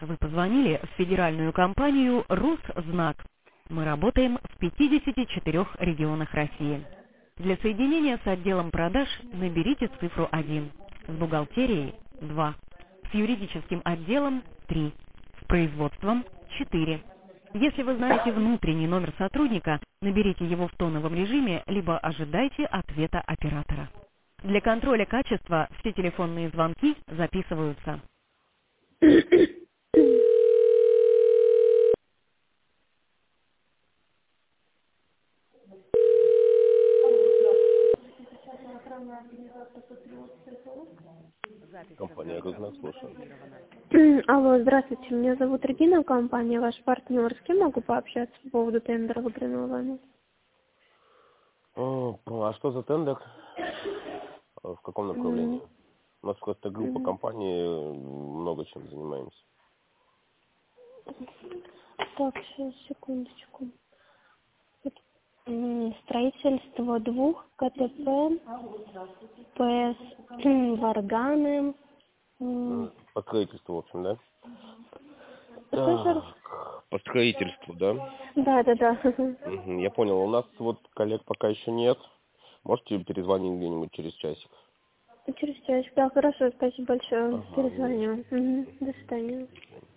Вы позвонили в федеральную компанию «Росзнак». Мы работаем в 54 регионах России. Для соединения с отделом продаж наберите цифру 1, с бухгалтерией 2, с юридическим отделом 3, с производством 4. Если вы знаете внутренний номер сотрудника, наберите его в тоновом режиме, либо ожидайте ответа оператора. Для контроля качества все телефонные звонки записываются. Компания «Рознак», слушаю. Алло, здравствуйте, меня зовут Регина, компания «Ваш партнер». С кем могу пообщаться по поводу тендера, выигранного вами? А что за тендер? В каком направлении? У нас просто группа компаний, много чем занимаемся. Так, сейчас, секундочку. Строительство 2 КТП, ПС, Варганы. По строительству, в общем, да? Что же? По строительству, да? Да. Я понял. У нас вот коллег пока еще нет. Можете перезвонить где-нибудь через часик? Через часик. Да, хорошо, спасибо большое. Ага, Перезвоню. До свидания.